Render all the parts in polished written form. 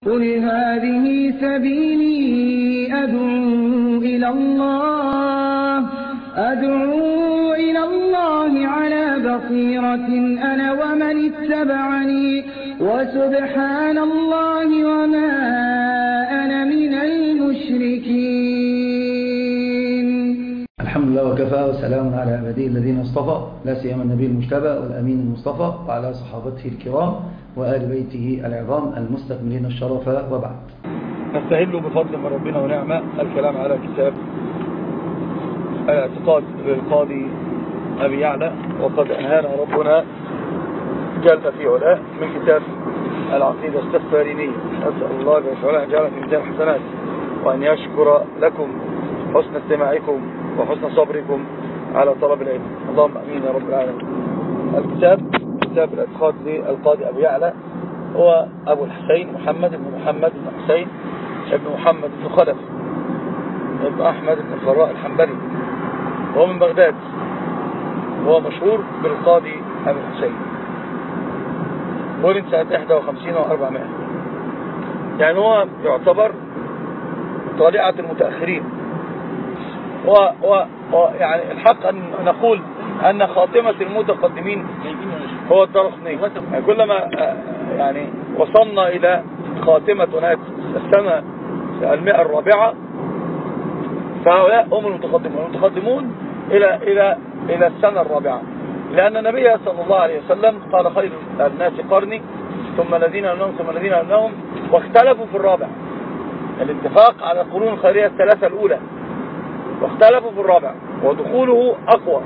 قل هذه سبيلي أدعو إلى الله على بصيرة أنا ومن اتبعني وسبحان الله وما أنا من المشركين. الحمد لله وكفى وسلام على عباده الذين اصطفى، لا سيما النبي المجتبى والأمين المصطفى وعلى صحابته الكرام وآل بيته العظام المستكملين الشرف، وبعد. نستهل بفضل من ربنا ونعمة الكلام على كتاب الاعتقاد للقاضي أبي يعلى، وقد أنهانا ربنا جل في علاه من كتاب العقيدة السفارينية. أسأل الله تعالى أن يجعل في ميزان الحسنات وأن يشكر لكم حسن استماعكم وحسن صبركم على طلب العلم، اللهم أمين يا رب العالمين. الكتاب كتاب الاعتقاد للقاضي أبي يعلى، هو أبو الحسين محمد بن حسين ابن محمد بن خلف ابن أحمد بن الفراء الحنبلي، وهو من بغداد، وهو مشهور بالقاضي أبو الحسين. ولد سنة 51 و400، يعني هو يعتبر طالعة المتأخرين، ويعني الحق أن نقول أن خاتمة المتقدمين هو الدرقطني. يعني كلما يعني وصلنا إلى خاتمة السنة 100 فهؤلاء هم المتقدمون إلى السنة 4، لأن النبي صلى الله عليه وسلم قال خير الناس قرني ثم الذين يلونهم ثم الذين يلونهم، واختلفوا في الرابع. الاتفاق على القرون الخيرية الثلاثة الأولى، واختلفوا في الرابع ودخوله أقوى.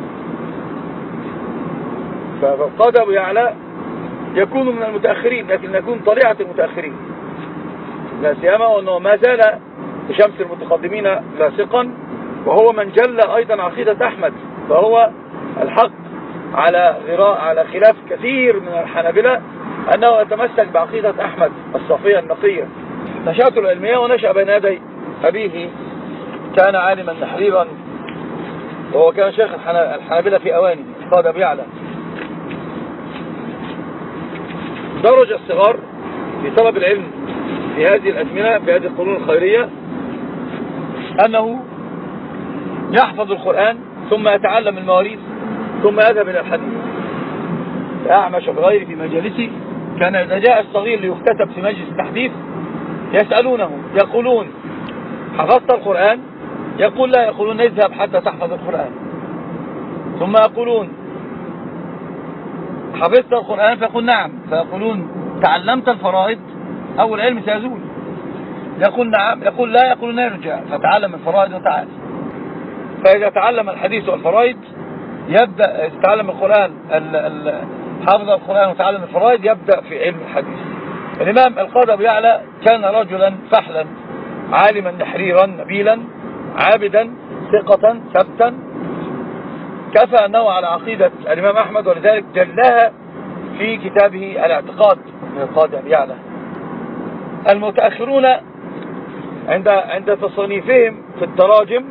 فالقاضي أبو يعلى يكون من المتأخرين، لكن يكون طليعة المتأخرين، لا سيما وأنه ما زال بشمس المتقدمين لاصقا، وهو من جل أيضا عقيدة أحمد، فهو الحق على خلاف كثير من الحنابلة أنه يتمسك بعقيدة أحمد الصافية النقية. نشأته العلمية ونشأ بين يدي أبيه، كان عالما نحريرا، وهو كان شيخ الحنابلة في أوانه القاضي أبي يعلى. درج الصغار في طلب العلم في هذه الأزمنة، في هذه القرون الخيرية، أنه يحفظ القرآن ثم يتعلم المواريث ثم يذهب إلى الحديث. فأعمش بغير في مجالسه، كان إذا جاء الصغير ليكتتب في مجلس التحديث يسألونه يقولون حفظت القرآن؟ يقول لا، يقولون اذهب حتى تحفظ القرآن. ثم يقولون حفظت القرآن؟ فيقول نعم. فيقولون تعلمت الفرائض؟ أول علم سيزول. يقول نعم. يقول لا، يقولون ارجع فتعلم الفرائض وتعال. فإذا تعلم الحديث والفرائض يبدأ يتعلم القرآن، حافظ القرآن وتعلم الفرائض، يبدأ في علم الحديث. الإمام القاضي أبو يعلى كان رجلا فحلا، عالما نحريرا نبيلا، عابدا ثقة ثبتا، كفى أنه على عقيدة الإمام أحمد، ولذلك جلها في كتابه الاعتقاد للقاضي أبي يعلى. المتأخرون عند تصنيفهم في التراجم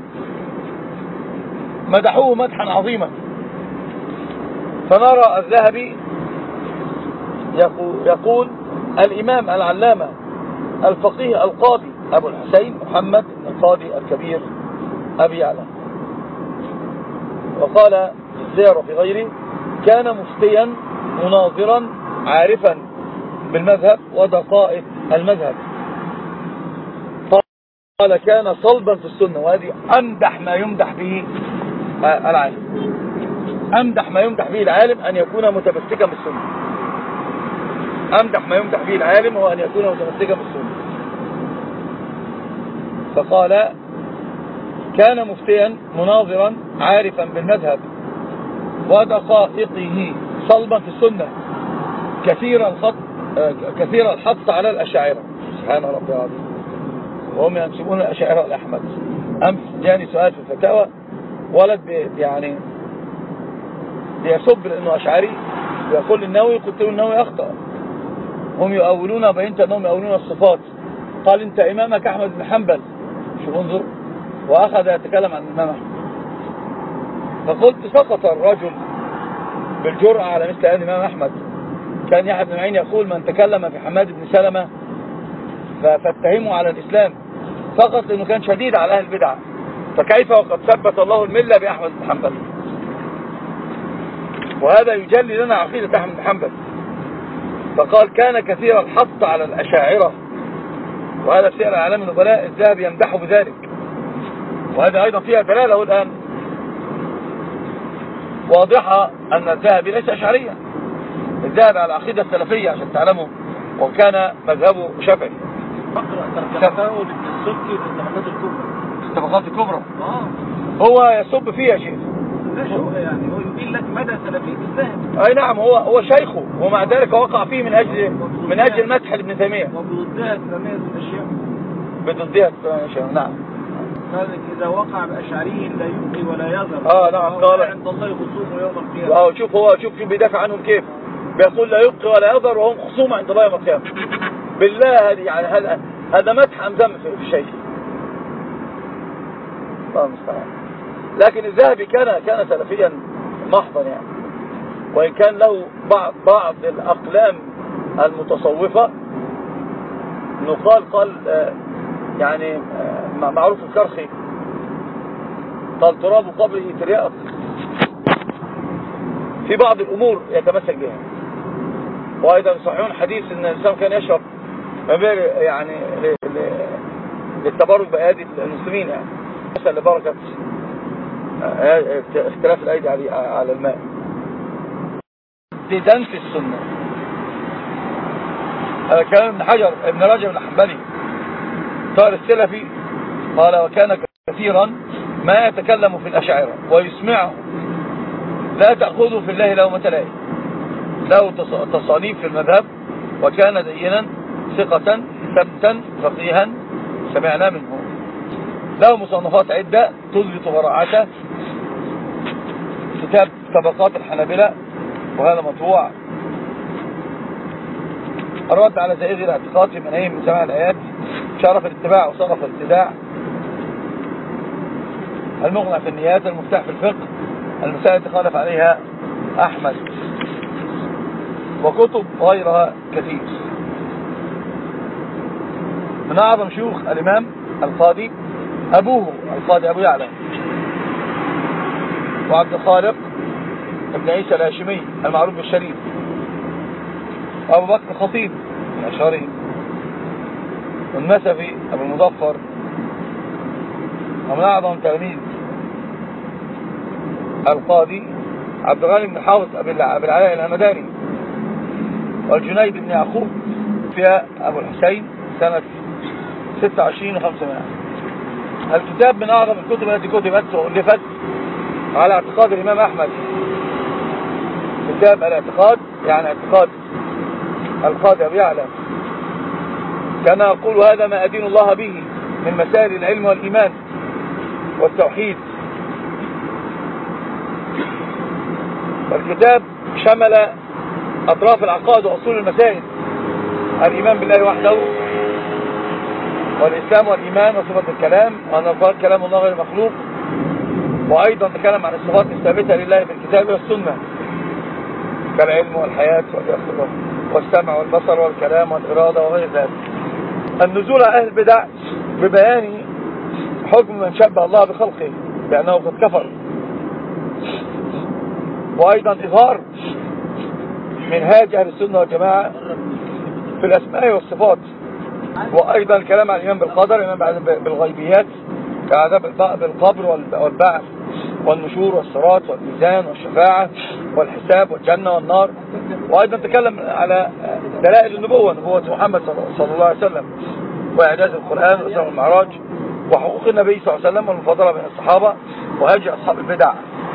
مدحوه مدحا عظيما. فنرى الذهبي يقول الإمام العلامة الفقيه القاضي أبو الحسين محمد بن القاضي الكبير أبي يعلى. وقال الزير في غيره كان مفتيا مناظرا عارفا بالمذهب ودقائق المذهب. قال كان صلبا في السنة، وهذه أمدح ما يمدح به العالم، أمدح ما يمدح به العالم أن يكون متمسكا بالسنة. أمدح ما يمدح به العالم هو أن يكون متمسكا بالسنة. فقال كان مفتيا مناظرا عارفا بالمذهب ودقائقه، صلبا في السنة، كثير الحث على الأشاعرة. سبحان ربي العظيم، وهم ينسبون الأشاعرة لأحمد. أمس جاني سؤال في الفتاوى، ولد يعني بيسب لأنه أشعري، ويقول للنووي، قلت له النووي أخطأ، هم يؤولون، بينت أنهم يؤولون الصفات. قال أنت إمامك أحمد بن حنبل، شو انظر، وأخذ يتكلم عن الإمام أحمد. فقلت سقط الرجل بالجرأة على مثل الإمام أحمد. كان يحيى بن معين يقول من تكلم في حماد بن سلمة فاتهموا على الإسلام فقط لأنه كان شديد على أهل البدع، فكيف وقد ثبت الله الملة بأحمد بن حنبل؟ وهذا يجلي لنا عقيدة أحمد بن حنبل. فقال كان كثير الحط على الأشاعرة، وهذا في سير أعلام النبلاء الذهبي يمدحه بذلك، وهذا أيضا فيها دلالة الآن واضحة أن الذهبي ليس أشعريا، الذهبي على العقيدة السلفية عشان تعلموا، وكان مذهبه شافعي. الطبقات الكبرى هو يسب فيها شيء، يعني هو يبين لك مدى سلفية الذهبي. أي نعم، هو شيخه ومع ذلك وقع فيه من أجل المدح لابن تيمية، وبضدها ثمانية الأشياء، بضدها ثمانية الأشياء. نعم، قال إذا وقع بأشعري لا يبقي ولا يذر. نعم، قال عند الله خصوم يوم القيامة. شوف بيدافع عنهم كيف، بيقول لا يبقي ولا يذر وهم خصوم عند الله يوم القيامة. بالله يعني هذا مدح أم ذم في الشيخ؟ الله المستعان. لكن الذهبي كان سلفيا محضا يعني، وإن كان له بعض الأقلام المتصوفة قال يعني معروف الكرخي قال تراب قبره ترياق، في بعض الأمور يتمسك بها. وأيضا يصححون حديث أن الإنسان كان يشرب يعني للتبرك بأيادي المسلمين، يعني مثل لبركة اختلاف الأيدي على الماء. ديدان في السنة. هذا كلام ابن حجر ابن رجب الحنبلي صار السلفي قال وكان كثيرا ما يتكلم في الأشاعرة ويسمعه لا تأخذه في الله لومة لائم، له تصانيف في المذهب، وكان دينا ثقة ثبتا فقيها سمعنا منه، له مصنفات عدة تثبت براعته، كتاب طبقات الحنابلة وهذا مطبوع، الرد على زائد الاعتقاد في مناهج من سماع الآيات، شرف الاتباع وصرف الابتداع، المغنى في النيات، المفتاح في الفقه، المسائل تخالف عليها أحمد، وكتب غيرها كثير. من أعظم شيوخ الإمام القاضي أبوه القاضي أبو يعلى وعبد الخالق ابن عيسى الهاشمي المعروف بالشريف، أبو بكر الخطيب الأشعري، والنسفي أبو المظفر، ومن أعظم تلاميذ القاضي عبد الغني بن حافظ أبي العلاء الهمداني، والجنيد بن يعقوب فيها أبو الحسين سنة 26 و500. الكتاب من أعظم الكتب التي كتبت وألفت على اعتقاد الإمام أحمد، كتاب الاعتقاد يعني اعتقاد القاضي أبو يعلى، كان يقول هذا ما أدين الله به من مسائل العلم والإيمان والتوحيد. والكتاب شمل أطراف العقائد وأصول المسائل، الإيمان بالله وحده، والإسلام والإيمان، وصفة الكلام، وأن القرآن كلام الله غير مخلوق، وأيضا تكلم عن الصفات الثابتة لله في الكتاب والسنة كالعلم والحياة والسمع والبصر والكلام والإرادة وغير ذلك. النزول على أهل البدع ببيان حكم من شبه الله بخلقه لأنه قد كفر، وأيضا إظهار منهاج أهل السنة والجماعة في الأسماء والصفات، وأيضا الكلام عن الإيمان بالقدر، الإيمان بالغيبيات كعذاب بالقبر والبعث والنشور والصراط والميزان والشفاعة والحساب والجنة والنار. وأيضا تكلم على دلائل النبوة، نبوة محمد صلى الله عليه وسلم، وإعجاز القرآن والإسراء والمعراج، وحقوق النبي صلى الله عليه وسلم والمفاضلة بين الصحابة، وهجر أصحاب البدع.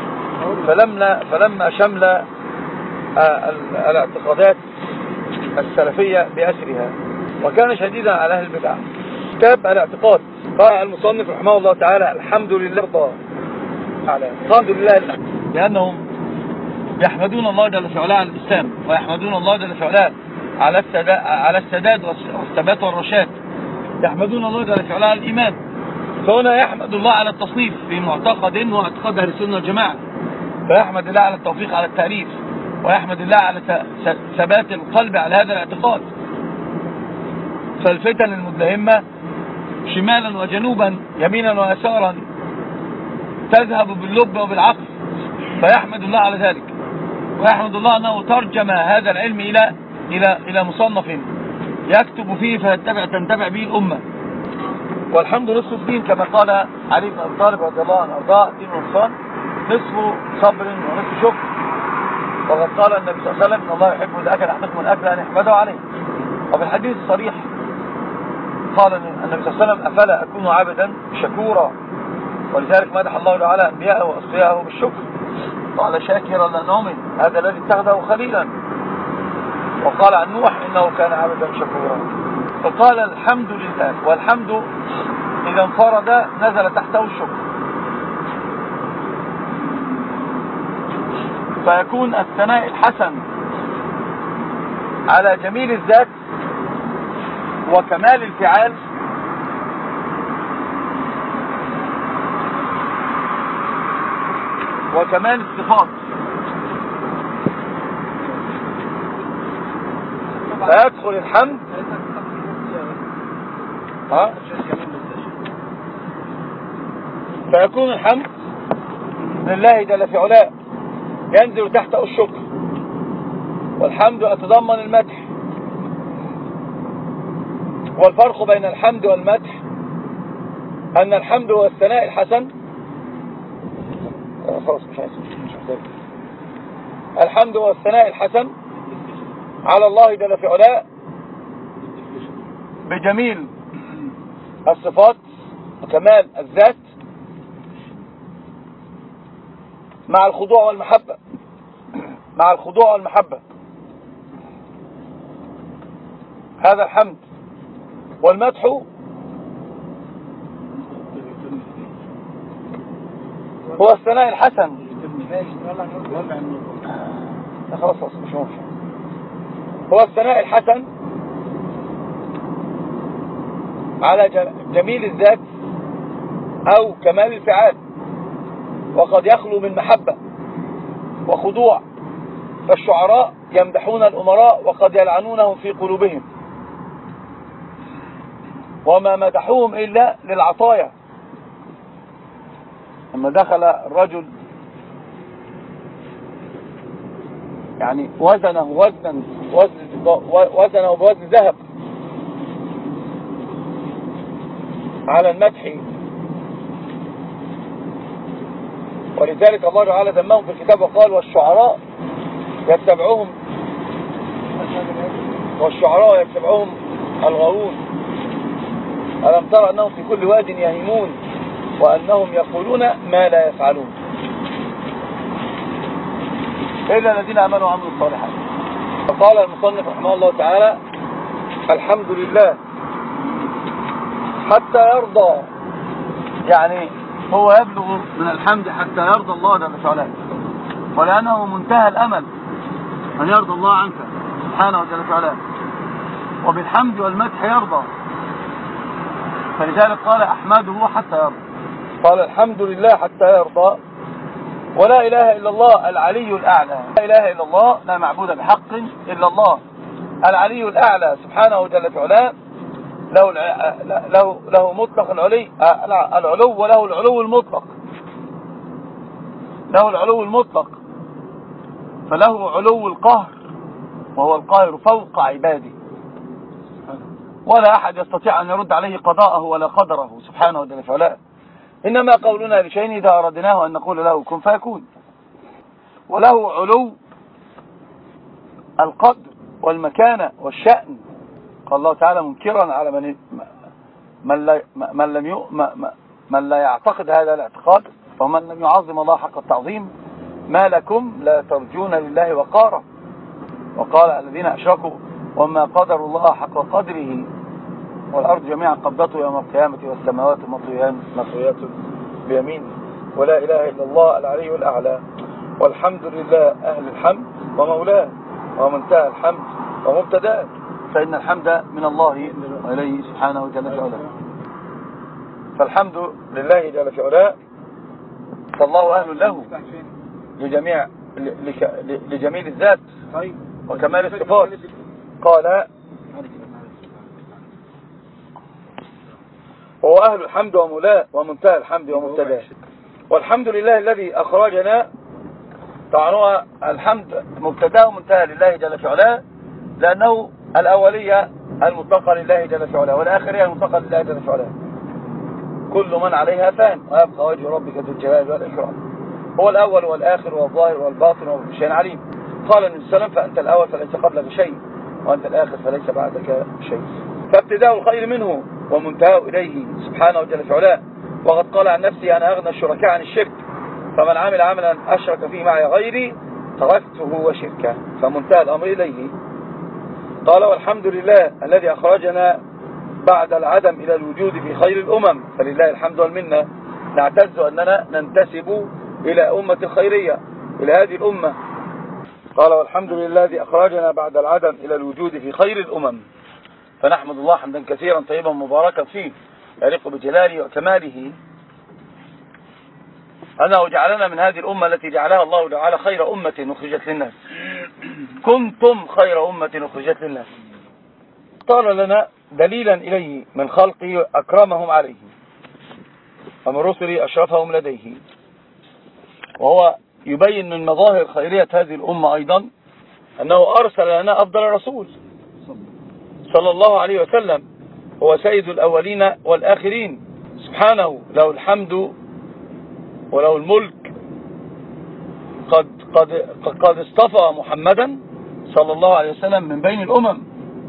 فلما شمل الاعتقادات السلفية بأسرها، وكان شديدا على أهل البدع. كتاب الاعتقاد قال المصنف رحمه الله تعالى الحمد لله الحمد لله لأنهم يحمدون الله جل في علاه على الإسلام، ويحمدون الله جل في علاه على السداد والثبات والرشاد، يحمدون الله جل في علاه على الإيمان. فهنا يحمد الله على التصنيف في معتقد واعتقاد أهل السنة والجماعة، فيحمد الله على التوفيق على التأليف، ويحمد الله على ثبات القلب على هذا الاعتقاد. فالفتن المدلهمة شمالا وجنوبا يمينا ويسارا تذهب باللب وبالعقل، فيحمد الله على ذلك، ويحمد الله أنه ترجم هذا العلم إلى مصنف يكتب فيه تنتفع به الأمة. والحمد نصف الدين كما قال علي بن أبي طالب رضي الله عنه أرضاه: الدين والإحسان نصف صبر ونصف شكر. وقد قال النبي صلى الله عليه وسلم: إن الله يحب إذا أكل أحدكم الأكل أن يحمده عليه. وفي الحديث الصريح قال النبي صلى الله عليه وسلم: أفلا أكون عبدا شكورا؟ ولذلك مدح الله تعالى أنبياءه وأصفياءه بالشكر، قال: شاكرا لنعمه هذا الذي اتخذه خليلا. وقال عن نوح: إنه كان عبدا شكورا. فقال: الحمد لله. والحمد إذا انفرد نزل تحته الشكر، فيكون الثناء الحسن على جميل الذات وكمال الفعال وكمال الصفات، فيدخل الحمد فيكون الحمد لله جل في علاه ينزل تحته الشكر. والحمد يتضمن المدح، والفرق بين الحمد والمدح أن الحمد هو الثناء الحسن. خلاص مش محتاج. الحمد هو الثناء الحسن على الله جل في علاه بجميل الصفات وكمال الذات مع الخضوع والمحبة، مع الخضوع والمحبة. هذا الحمد. والمدح هو الثناء الحسن. خلاص مش ممكن. هو الثناء الحسن على جميل الذات أو كمال الفعال، وقد يخلو من محبة وخضوع. فالشعراء يمدحون الأمراء وقد يلعنونهم في قلوبهم، وما مدحوهم إلا للعطايا. لما دخل الرجل يعني وزنه بوزن ذهب على المدح، ولذلك الله تعالى ذمهم في الكتاب وقال: والشعراء يتبعهم الغاوون. ألم ترى أنهم في كل واد يهيمون وأنهم يقولون ما لا يفعلون إلا الذين آمنوا وعملوا الصالحات. فقال المصنف رحمه الله تعالى: الحمد لله حتى يرضى. يعني هو يبلغ من الحمد حتى يرضى الله جل وعلا، ولأنه منتهى الأمل أن يرضى الله عنك سبحانه وجل وعلا، وبالحمد والمدح يرضى. فلذلك قال: أحمده حتى يرضى. قال: الحمد لله حتى يرضى، ولا إله إلا الله العلي الأعلى. لا إله إلا الله، لا معبود بحق إلا الله العلي الأعلى سبحانه وجل وعلا، له مطلق العلو، وله العلو المطلق. له العلو المطلق، فله علو القهر، وهو القاهر فوق عباده، ولا أحد يستطيع أن يرد عليه قضاءه ولا قدره سبحانه وجل وعلا. إنما قولنا لشيء إذا أردناه أن نقول له كن فيكون. وله علو القدر والمكانة والشأن. قال الله تعالى منكرا على من لا يعتقد هذا الاعتقاد، ومن لم يعظم الله حق التعظيم ما لكم لا ترجون لله وقارا. وقال: الذين أشركوا وما قدروا الله حق قدره والأرض جميعا قبضته يوم القيامة والسماوات مطويات بيمينه. ولا إله إلا الله العلي الأعلى. والحمد لله أهل الحمد ومولاه، ومنتهى الحمد ومبتداه، فإن الحمد من الله وإليه سبحانه جل وعلا. فالحمد لله جل وعلا، فالله أهل له لجميل الذات وكمال الصفات. قال: وهو أهل الحمد ومولاه ومنتهى الحمد ومبتداه. والحمد لله الذي أخرجنا. طبعا هو الحمد مبتداه ومنتهى لله جل في علاه، لأنه الأولية المطلقة لله جل في علاه والآخرية المطلقة لله جل في علاه. كل من عليها فان ويبقى وجه ربك ذو الجلال والإكرام. هو الأول والآخر والظاهر والباطن وكل شيء عليم. قال النبي صلى الله عليه وسلم: فأنت الأول فليس قبلك شيء، وأنت الآخر فليس بعدك شيء. فابتداء الخير منه ومنتهى إليه سبحانه وجل في علاه. وقد قال عن نفسي: أنا أغنى الشركاء عن الشرك، فمن عمل عملا أشرك فيه معي غيري تركته وشركه. فمنتهى الأمر إليه. قال: والحمد لله الذي أخرجنا بعد العدم إلى الوجود في خير الأمم، فلله الحمد والمنة. نعتز أننا ننتسب إلى أمة خيرية، إلى هذه الأمة. قال: والحمد لله الذي أخرجنا بعد العدم إلى الوجود في خير الأمم. فنحمد الله حمدا كثيرا طيبا مباركا فيه يليق بجلاله وكماله أنه جعلنا من هذه الأمة التي جعلها الله تعالى خير أمة أخرجت للناس. كنتم خير أمة أخرجت للناس. قال لنا دليلا إليه: من خلقه أكرمهم عليه، ومن رسله أشرفهم لديه. وهو يبين من مظاهر خيرية هذه الأمة أيضا أنه أرسل لنا أفضل رسول صلى الله عليه وسلم، هو سيد الأولين والآخرين سبحانه، له الحمد وله الملك. قد اصطفى محمدا صلى الله عليه وسلم من بين الأمم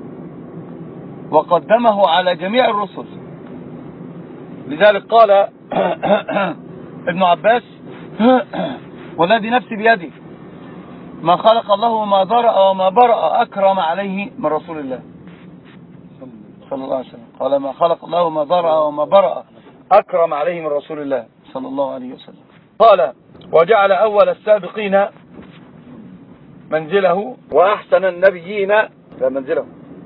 وقدمه على جميع الرسل. لذلك قال ابن عباس: والذي نفسي بيده ما خلق الله وما ذرأ وما برأ أكرم عليه من رسول الله صلى الله عليه وسلم. قال: ما خلق الله وما ذرأ وما برأ أكرم عليه من رسول الله صلى الله عليه وسلم. قال: وجعل أول السابقين منزله وأحسن النبيين. لا منزله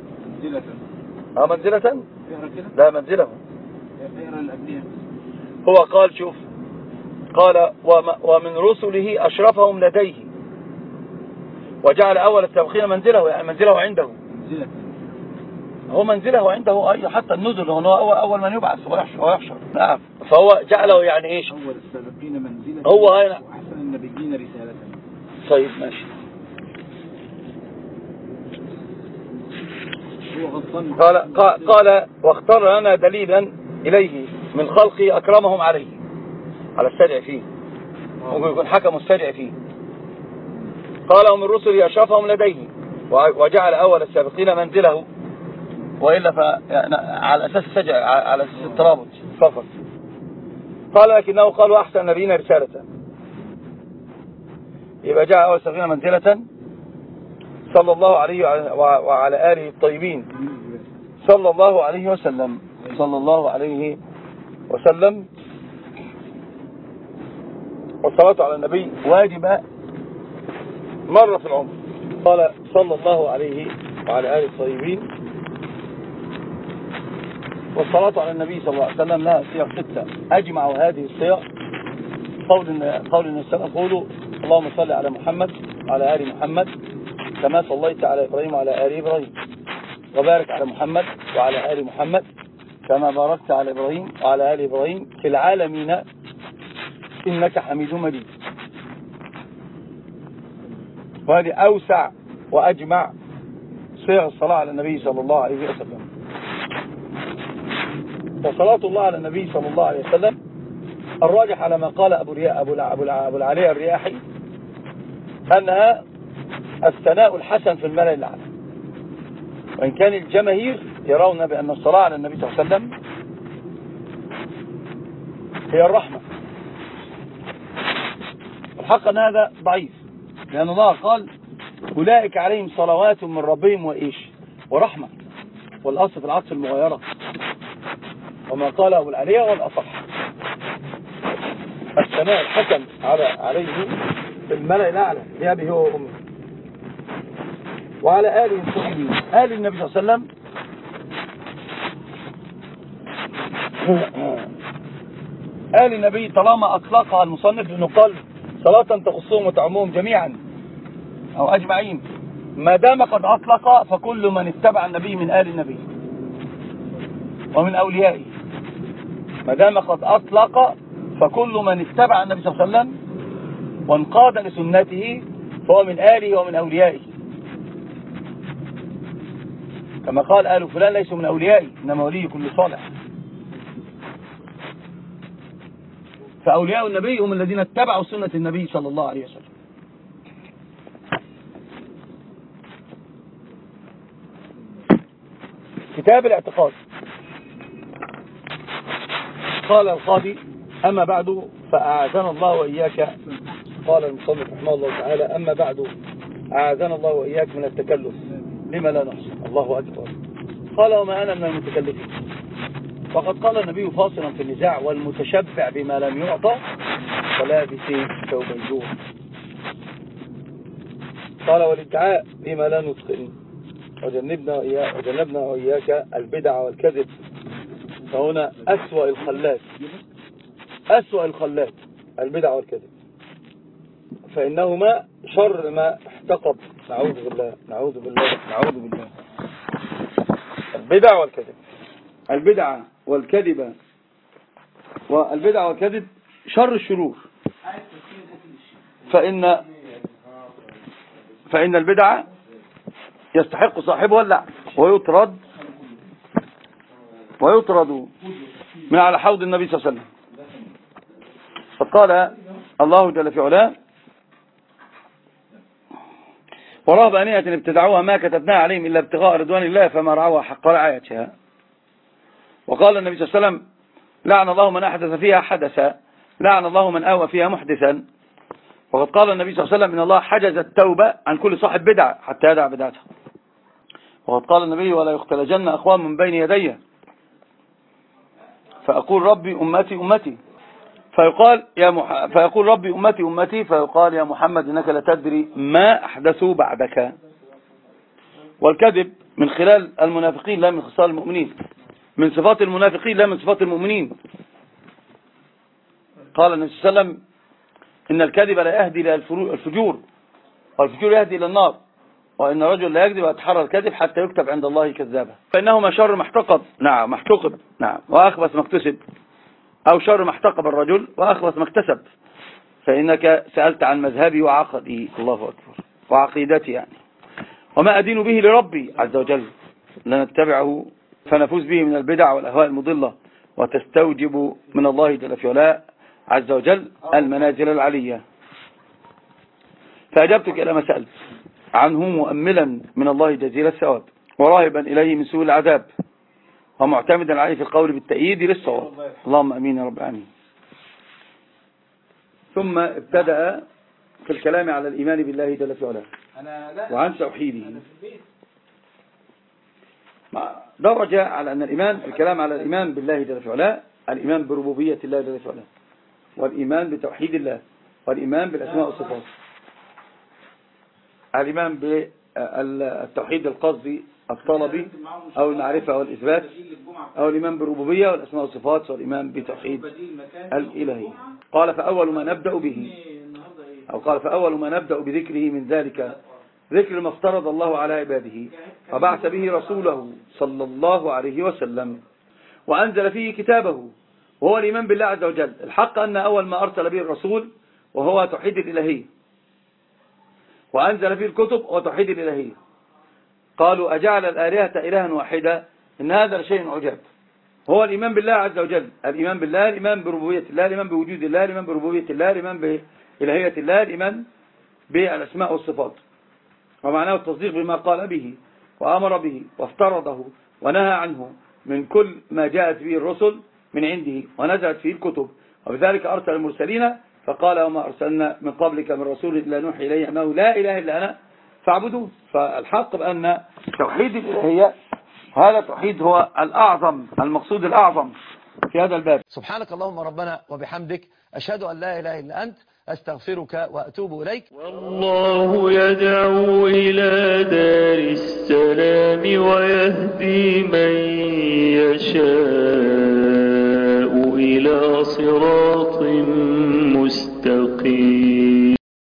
منزلة لا منزله. هو قال: شوف، قال: ومن رسله أشرفهم لديه. وجعل أول السابقين منزله، يعني منزله عنده. هو منزله عنده أي حتى النزل، هو أول من يبعث ويحشر. نعم. فهو جعله يعني إيش؟ أول السابقين منزلة هو هنا وأحسن النبيين رسالة. طيب ماشي. قال: واختار لنا دليلا إليه: من خلقه أكرمهم عليه، على السرع فيه، ممكن يكون حكم السرع فيه. قال: ومن رسله أشرفهم لديه، وجعل أول السابقين منزله. وإلا على أساس السجع، على أساس الترابط فقط. قال: لكنه قال: وأحسن النبيين رسالة. يبقى جاء أول السابقين منزلة صلى الله عليه وعلى آله الطيبين صلى الله عليه وسلم. صلى الله عليه وسلم. والصلاة على النبي واجبة مرة في العمر. قال: صلى الله عليه وعلى آله الطيبين. والصلاة على النبي صلى الله عليه وسلم لها صيغ 6 أجمع هذه الصيغ قول النبي صلى الله عليه وسلم: قولوا اللهم صل على محمد وعلى آل محمد كما صليت على إبراهيم وعلى آل إبراهيم، وبارك على محمد وعلى آل محمد كما باركت على إبراهيم وعلى آل إبراهيم في العالمين إنك حميد مجيد. وهذه أوسع وأجمع صيغ الصلاة على النبي صلى الله عليه وسلم. وصلاة الله على النبي صلى الله عليه وسلم الراجح على ما قال أبو العالية الرياحي أنها الثناء الحسن في الملأ الأعلى. وإن كان الجماهير يرون بأن الصلاة على النبي صلى الله عليه وسلم هي الرحمة. الحق أن هذا ضعيف، لأن الله قال: أولئك عليهم صلوات من ربهم وإيش ورحمة، والأصل في العطف المغيرة، وما قال أبو العالية والأصح الثناء الحسن عليه في الملأ الأعلى لأبيه وأمه وعلى آله الطيبين. آل النبي صلى الله عليه وسلم آل النبي طالما أطلقها المصنف لأنه قال صلاة تخصهم وتعمهم جميعا أو أجمعين، ما دام قد أطلق فكل من اتبع النبي من آل النبي ومن أوليائه. ما دام قد أطلق فكل من اتبع النبي صلى الله عليه وسلم وانقاد لسنته فهو من آله ومن أوليائه، كما قال آل فلان ليسوا من أوليائي إنما ولي كل صالح. فأولياء النبي هم الذين اتبعوا سنة النبي صلى الله عليه وسلم. كتاب الاعتقاد. قال القاضي: أما بعد فأعاذنا الله وإياك. قال المصنف رحمه الله تعالى: أما بعد أعاذنا الله وإياك من التكلف لما لا نحصي. الله أكبر. قال: وما أنا من المتكلفين. وقد قال النبي فاصلا في النزاع: والمتشبع بما لم يعطى فلابس ثوب الجوع. قال: والادعاء بما لا نتقن وجنبنا وإياك البدع والكذب. فهنا أسوأ الخلات البدع والكذب، فإنهما شر ما احتقب. نعوذ بالله. البدع والكذب، البدعة والكذب شر الشرور. فإن البدعة يستحق صاحبها اللعن ويطرد من على حوض النبي صلى الله عليه وسلم. فقال الله جل في علاه: ورهبانية ابتدعوها ما كتبناها عليهم إلا ابتغاء رضوان الله فما رعوها حق رعايتها. وقال النبي صلى الله عليه وسلم: لعن الله من أحدث فيها حدثا، لعن الله من آوى فيها محدثا. وقد قال النبي صلى الله عليه وسلم: إن الله حجز التوبة عن كل صاحب بدعة حتى يدع بدعته. وقد قال النبي: ولا يختلجن أقوام من بين يديه فأقول ربي أمتي فيقول ربي أمتي فيقال: يا محمد إنك لا تدري ما أحدثوا بعدك. والكذب من خلال المنافقين لا من خصال المؤمنين، من صفات المنافقين لا من صفات المؤمنين. قال النبي صلى الله عليه وسلم: إن الكذب لا يهدي إلى الفجور، والفجور يهدي إلى النار، وإن الرجل لا يكذب ويتحرى الكذب حتى يكتب عند الله كذابا. فإنهما شر ما احتقب، وأخبث ما اكتسب، أو شر ما احتقب الرجل وأخبث ما اكتسب. فإنك سألت عن مذهبي وعقدي، الله أكبر، وعقيدتي يعني، وما أدين به لربي عز وجل لنتبعه فنفوز به من البدع والأهواء المضلة، وتستوجب من الله جل في علاه عز وجل المنازل العلية. فأجبتك إلى ما سألت عنه مؤملا من الله جزيل الثواب، وراهبا إليه من سوء العذاب، ومعتمدا عليه في القول بالتأييد للصواب. اللهم أمين يا رب آمين. ثم ابتدأ في الكلام على الإيمان بالله جل في علاه وعن توحيده. درج على أن الكلام على الإيمان بالله جل في علاه، الإيمان بربوبية الله جل في علاه، والإيمان بتوحيد الله، والإيمان بالأسماء والصفات، الإيمان بالتوحيد القصدي الطلبي أو المعرفة والإثبات، أو الإيمان بالربوبية والأسماء والصفات، والإيمان بتوحيد الإلهي. قال: فأول ما نبدأ به، أو قال: فأول ما نبدأ بذكره من ذلك ذكر ما افترض الله على عباده وبعث به رسوله صلى الله عليه وسلم وأنزل فيه كتابه، وهو الإيمان بالله عز وجل. الحق أن أول ما أرسل به الرسول وهو توحيد الإلهية، وأنزل فيه الكتب وتوحيد الإلهية. قالوا: أجعل الآلهة إلها واحدة إن هذا لشيء عجاب. هو الإيمان بالله عز وجل، الإيمان بالله، الإيمان بربوبية الله، الإيمان بوجود الله، الإيمان بربوبية الله، الإيمان بإلهية الله، الإيمان بالأسماء والصفات. ومعناه التصديق بما قال به وأمر به وافترضه ونهى عنه من كل ما جاءت به الرسل من عنده ونزلت فيه الكتب. وبذلك أرسل المرسلين فقال: وما أرسلنا من قبلك من رسول إلا نوحي إليه أنه لا إله إلا أنا فاعبدوه. فالحق بأن توحيد الإلهية هذا التوحيد هو الأعظم، المقصود الأعظم في هذا الباب. سبحانك اللهم ربنا وبحمدك، أشهد أن لا إله إلا أنت، أستغفرك وأتوب إليك. والله يدعو إلى دار السلام ويهدي من يشاء إلى صراط مستقيم.